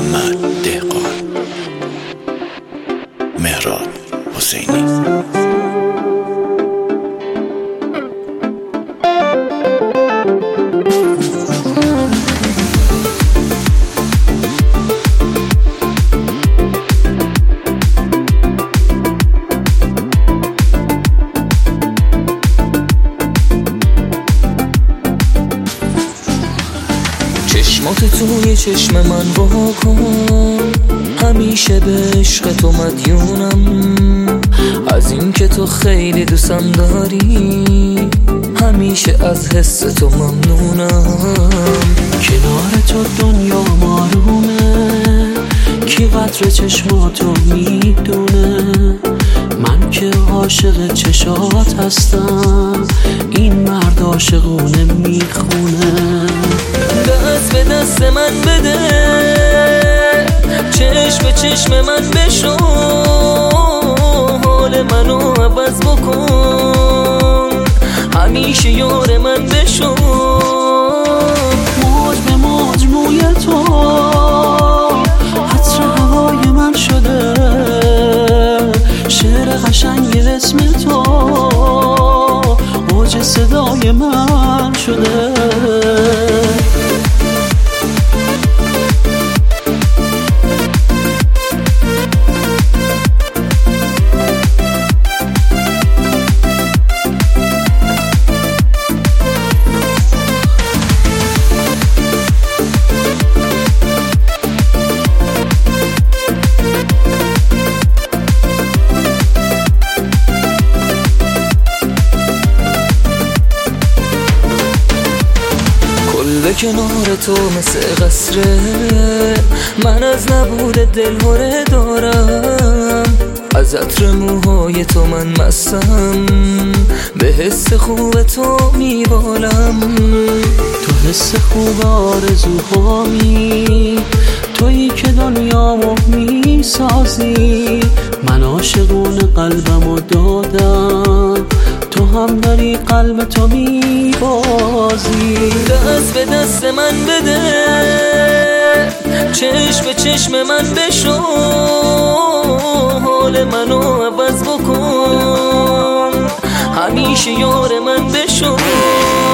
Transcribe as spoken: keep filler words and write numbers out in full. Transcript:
محمد دهقان، مهراد حسینی. چشمات توی چشم من واکن، همیشه به عشق تو مدیونم. از این که تو خیلی دوستم داری، همیشه از حس تو ممنونم. کنار تو دنیا مارومه، کی قدر چشماتو میدونه. من که عاشق چشات هستم، این مرد عاشقونه میخونه. دست به دست من بده، چشم به چشم من بشو، حال منو عوض بکن، همیشه یار من بشو. موج به موج موی تو عطر هوای من شده، شعر قشنگ اسم تو اوج صدای من شده. به کنار تو مثل قصره، من از نبود دل هره دارم. از عطر موهای تو من مستم، به حس خوب تو میبالم. تو حس خوب آرزوهامی، تویی که دنیامو میسازی. من عاشقون قلبمو دادم، تو هم داری قلب تو میبازی. دست به دست من بده، چشم به چشم من بشو، حال منو عوض بکن، همیشه یار من بشو.